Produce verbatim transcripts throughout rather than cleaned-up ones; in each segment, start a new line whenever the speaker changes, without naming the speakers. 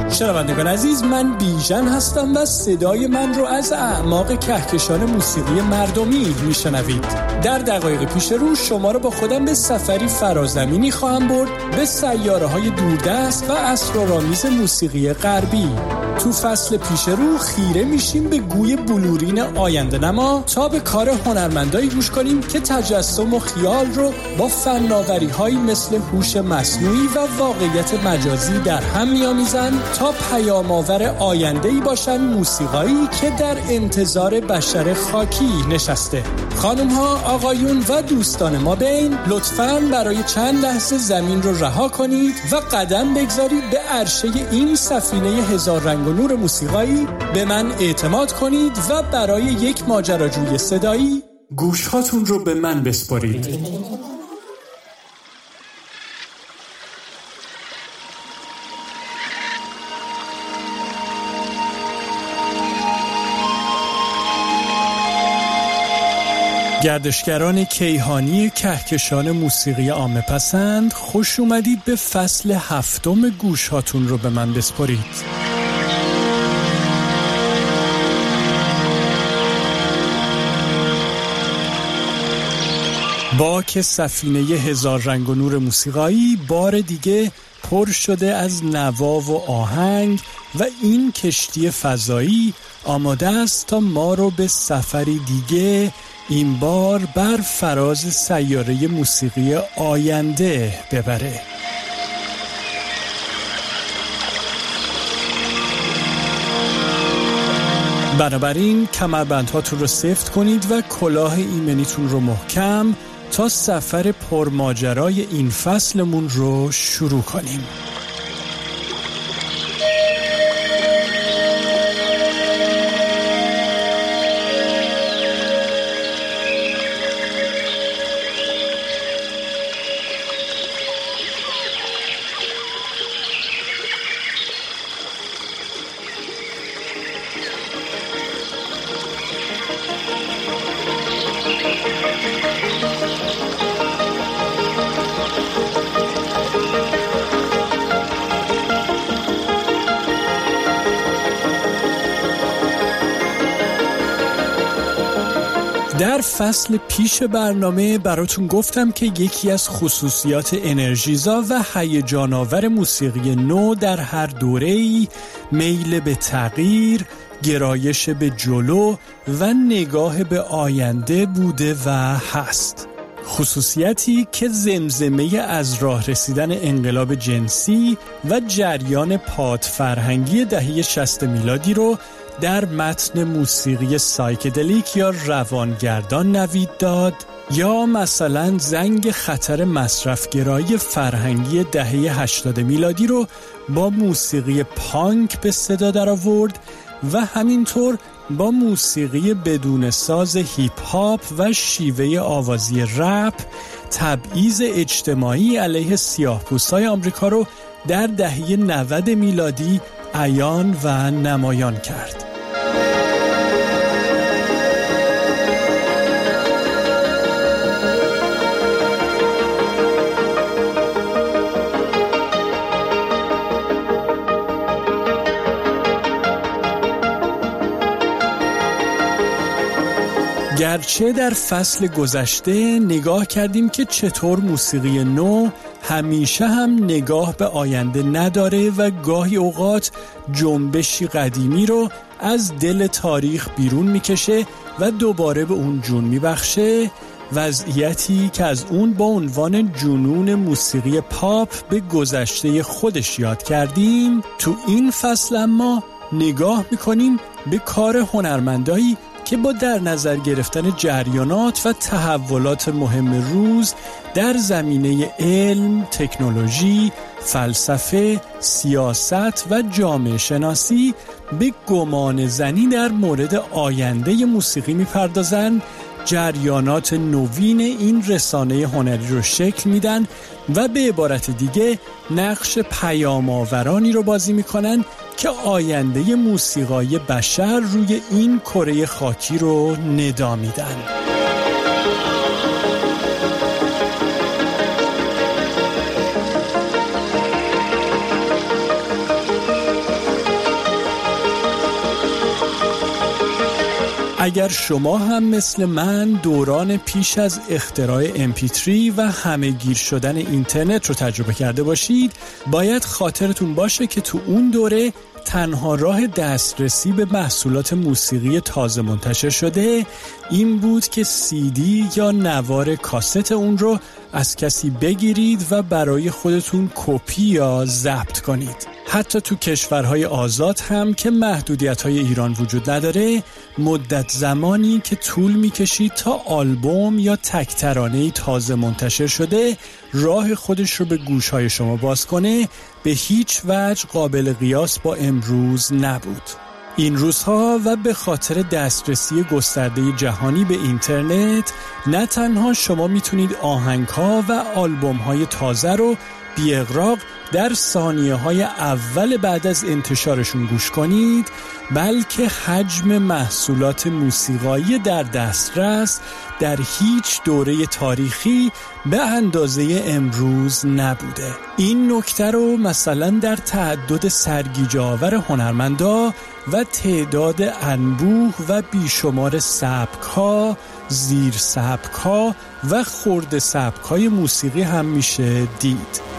شنوندگان عزیز، من بیژن هستم و صدای من رو از اعماق کهکشان موسیقی مردمی میشنوید. در دقایق پیش رو شما رو با خودم به سفری فرازمینی خواهم برد به سیاره‌های دوردست و اسرارآمیز موسیقی غربی. تو فصل پیش رو خیره میشیم به گوی بلورین آینده نما تا به کار هنرمندایی گوش کنیم که تجسم و خیال رو با فناوری‌هایی مثل هوش مصنوعی و واقعیت مجازی در هم می‌آمیزند تا پیام‌آور آینده‌ای باشن موسیقایی که در انتظار بشر خاکی نشسته. خانم‌ها، آقایون و دوستان ما بین، لطفاً برای چند لحظه زمین رو رها کنید و قدم بگذارید به عرشه این سفینه هزار رنگ و نور موسیقایی. به من اعتماد کنید و برای یک ماجراجوی صدایی گوش‌هاتون رو به من بسپارید. گردشگران کیهانی کهکشان موسیقی عامه پسند، خوش اومدید به فصل هفتم گوش‌هاتون رو به من بسپارید. باک سفینه هزار رنگ و نور موسیقایی بار دیگه پر شده از نوا و آهنگ و این کشتی فضایی آماده است تا ما رو به سفری دیگه، این بار بر فراز سیاره موسیقی آینده ببره. بنابراین کمربندهاتون رو سفت کنید و کلاه ایمنیتون رو محکم تا سفر پرماجرای این فصلمون رو شروع کنیم. در فصل پیش برنامه براتون گفتم که یکی از خصوصیات انرژیزا و هیجان‌آور موسیقی نو در هر دوره‌ای میل به تغییر، گرایش به جلو و نگاه به آینده بوده و هست. خصوصیتی که زمزمه از راه رسیدن انقلاب جنسی و جریان پادفرهنگی دهه شصت میلادی رو در متن موسیقی سایکدلیک یا روانگردان نوید داد، یا مثلا زنگ خطر مصرفگرایی فرهنگی دهه هشتاد میلادی رو با موسیقی پانک به صدا در آورد و همینطور با موسیقی بدون ساز هیپ هاپ و شیوه آوازی رپ تبعیض اجتماعی علیه سیاه‌پوستای آمریکا رو در دهه نود میلادی عیان و نمایان کرد. گرچه در فصل گذشته نگاه کردیم که چطور موسیقی نو همیشه هم نگاه به آینده نداره و گاهی اوقات جنبشی قدیمی رو از دل تاریخ بیرون میکشه و دوباره به اون جون میبخشه، وضعیتی که از اون با عنوان جنون موسیقی پاپ به گذشته خودش یاد کردیم. تو این فصل اما نگاه میکنیم به کار هنرمندایی که با در نظر گرفتن جریانات و تحولات مهم روز در زمینه علم، تکنولوژی، فلسفه، سیاست و جامعه شناسی به گمان زنی در مورد آینده موسیقی می‌پردازند، جریانات نوین این رسانه هنری رو شکل میدن و به عبارت دیگه نقش پیام‌آورانی رو بازی میکنن که آینده موسیقای بشر روی این کره خاکی رو ندا میدن. اگر شما هم مثل من دوران پیش از اختراع ام پی تری و همه گیر شدن اینترنت رو تجربه کرده باشید، باید خاطرتون باشه که تو اون دوره تنها راه دسترسی به محصولات موسیقی تازه منتشر شده این بود که سی دی یا نوار کاست اون رو از کسی بگیرید و برای خودتون کپی یا ضبط کنید. حتی تو کشورهای آزاد هم که محدودیت‌های ایران وجود نداره، مدت زمانی که طول می‌کشید تا آلبوم یا تک ترانه‌ای تازه منتشر شده راه خودش رو به گوش‌های شما باز کنه به هیچ وجه قابل قیاس با امروز نبود. این روزها و به خاطر دسترسی گسترده جهانی به اینترنت نه تنها شما میتونید آهنگ‌ها و آلبوم‌های تازه رو بی اغراق در ثانیه‌های اول بعد از انتشارشون گوش کنید، بلکه حجم محصولات موسیقایی در دسترس در هیچ دوره تاریخی به اندازه امروز نبوده. این نکته رو مثلا در تعدد سرگیجه‌آور هنرمندا و تعداد انبوه و بیشمار سبک‌ها، زیر سبک‌ها و خرد سبک‌های موسیقی هم میشه دید.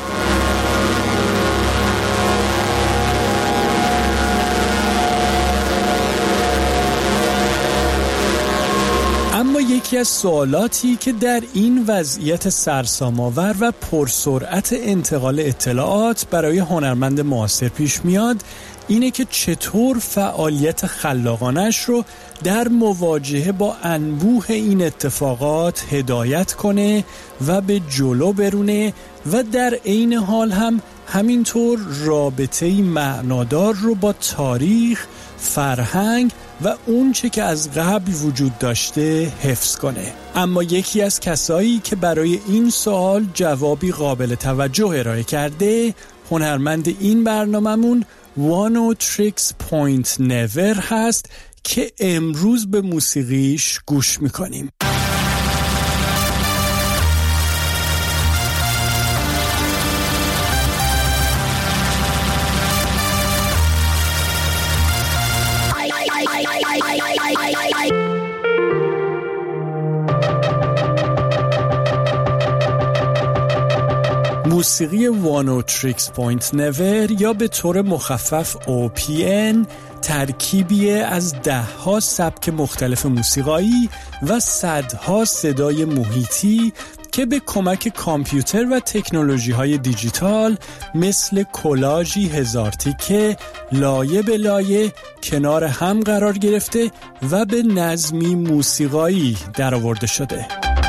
یکی از سوالاتی که در این وضعیت سرسام‌آور و پرسرعت انتقال اطلاعات برای هنرمند معاصر پیش میاد اینه که چطور فعالیت خلاقانش رو در مواجهه با انبوه این اتفاقات هدایت کنه و به جلو برونه و در عین حال هم همینطور رابطه‌ای معنادار رو با تاریخ، فرهنگ و اون چه که از قبل وجود داشته حفظ کنه. اما یکی از کسایی که برای این سوال جوابی قابل توجه ارائه کرده، هنرمند این برنامه‌مون وانوتریکس پوینت نور هست که امروز به موسیقیش گوش میکنیم. موسیقی وانوتریکس پوینت نور یا به طور مخفف او پی ان ترکیبیه از ده ها سبک مختلف موسیقایی و صدها صدای محیطی که به کمک کامپیوتر و تکنولوژی های دیجیتال مثل کلاژی هزار تیکه لایه به لایه کنار هم قرار گرفته و به نظمی موسیقایی درآورده شده.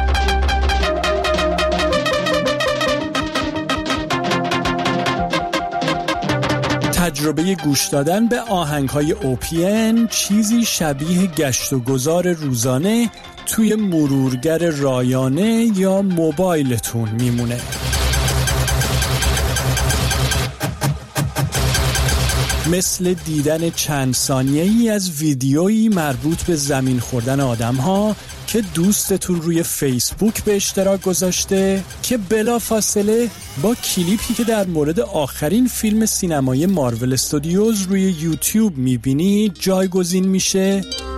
تجربه گوش دادن به آهنگ‌های او پی ان چیزی شبیه گشت و گذار روزانه توی مرورگر رایانه یا موبایلتون میمونه. مثل دیدن چند ثانیه‌ای از ویدیویی مربوط به زمین خوردن آدم‌ها که دوستتون روی فیسبوک به اشتراک گذاشته که بلا فاصله با کلیپی که در مورد آخرین فیلم سینمایی مارول استودیوز روی یوتیوب میبینی جایگزین میشه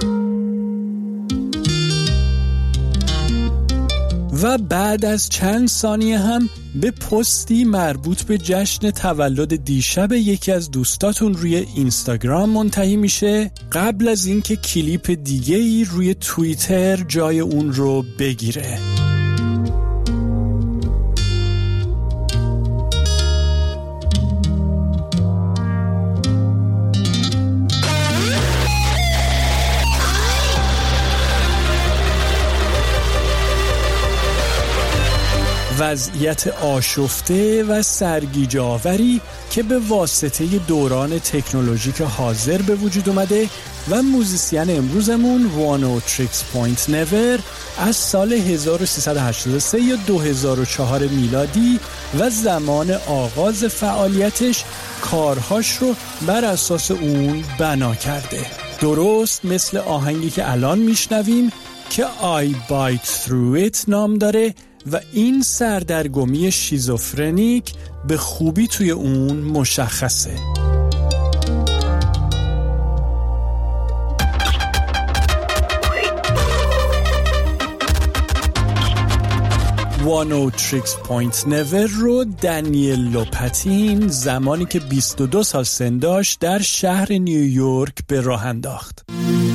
و بعد از چند ثانیه هم به پستی مربوط به جشن تولد دیشب یکی از دوستاتون روی اینستاگرام منتهی میشه قبل از اینکه کلیپ دیگه‌ای روی توییتر جای اون رو بگیره. وضعیت آشفته و سرگیجه آوری که به واسطه دوران تکنولوژیک حاضر به وجود اومده و موزیسین امروزمون وانوتریکس پوینت نور از سال هزار و سیصد و هشتاد و سه یا دو هزار و چهار میلادی و زمان آغاز فعالیتش کارهاش رو بر اساس اون بنا کرده. درست مثل آهنگی که الان میشنویم که I Bite Through It نام داره و این سردرگمی شیزوفرنیک به خوبی توی اون مشخصه. One O Tricks Point Never رو دنیل لوپاتین زمانی که بیست و دو سال سن داشت در شهر نیویورک به راه انداخت.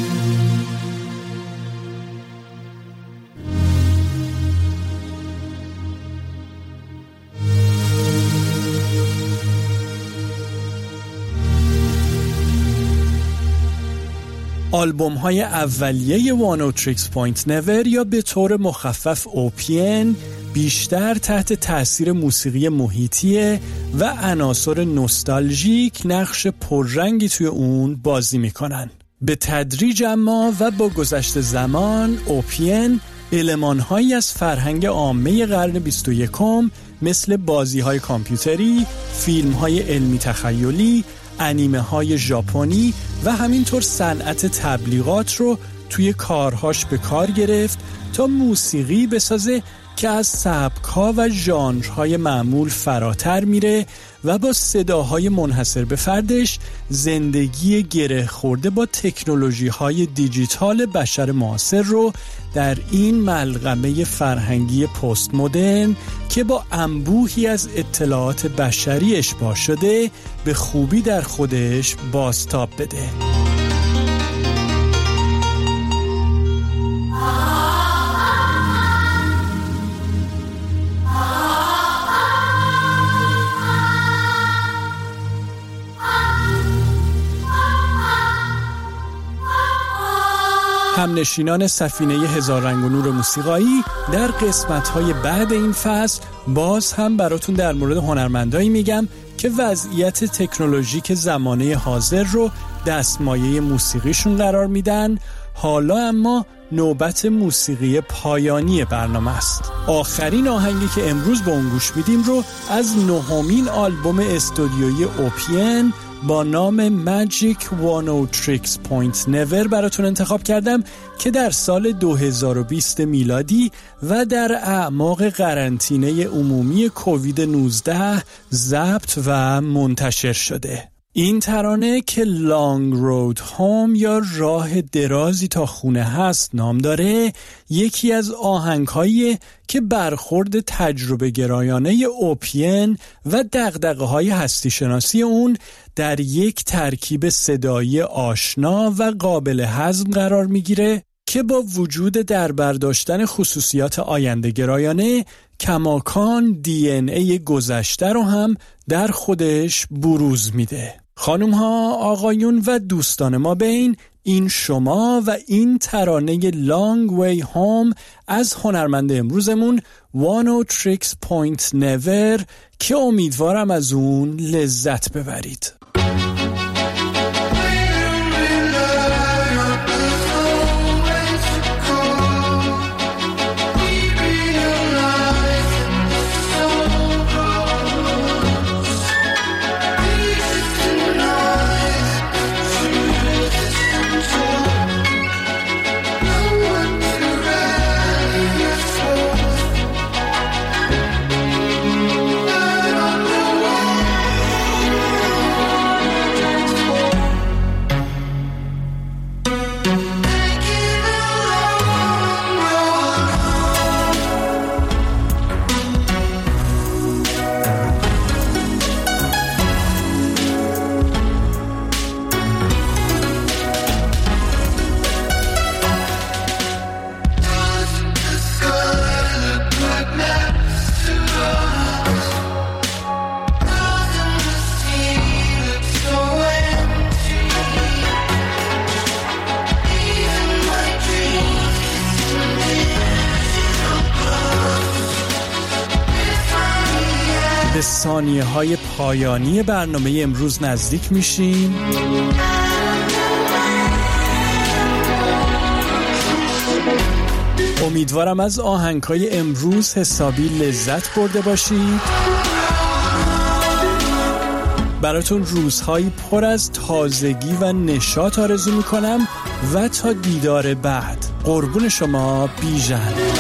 آلبوم های اولیه One O Tricks Point Never یا به طور مخفف او پی ان بیشتر تحت تأثیر موسیقی محیطیه و عناصر نوستالژیک نقش پررنگی توی اون بازی میکنن. به تدریج اما و با گذشت زمان او پی ان المان‌هایی از فرهنگ عامه قرن بیست و یکم مثل بازی‌های کامپیوتری، فیلم‌های علمی تخیلی، انیمه های ژاپنی و همینطور صنعت تبلیغات رو توی کارهاش به کار گرفت تا موسیقی بسازه که از سبک‌ها و ژانرهای معمول فراتر میره و با صداهای منحصر به فردش زندگی گره خورده با تکنولوژی‌های دیجیتال بشر معاصر رو در این ملغمه فرهنگی پست مدرن که با انبوهی از اطلاعات بشری اشباع شده به خوبی در خودش بازتاب بده. همنشینان سفینه هزار رنگ و نور موسیقایی در قسمت‌های بعد این فصل باز هم براتون در مورد هنرمندایی میگم که وضعیت تکنولوژیک زمانه حاضر رو دستمایه موسیقیشون قرار میدن. حالا اما نوبت موسیقی پایانی برنامه است. آخرین آهنگی که امروز به اون گوش میدیم رو از نهمین آلبوم استودیویی او پی ان با نام Magic One O Tricks Point Never براتون انتخاب کردم که در سال دو هزار و بیست میلادی و در اعماق قرنطینه عمومی کووید نوزده ضبط و منتشر شده. این ترانه که Long Road Home یا راه درازی تا خونه هست نام داره، یکی از آهنگ‌هایی که برخورد تجربه گرایانه او پی ان و دغدغه‌های هستی شناسی اون در یک ترکیب صدایی آشنا و قابل هضم قرار میگیره که با وجود در برداشتن خصوصیات آینده گرایانه کماکان دی ان ای گذشته رو هم در خودش بروز میده. خانم ها، آقایون و دوستان ما بین، این شما و این ترانه Long Way Home از هنرمند امروزمون One O Tricks Point Never که امیدوارم از اون لذت ببرید. به ثانیه های پایانی برنامه امروز نزدیک میشیم. امیدوارم از آهنگ‌های امروز حسابی لذت برده باشید. براتون روزهایی پر از تازگی و نشاط آرزو میکنم و تا دیدار بعد، قربون شما بیژن.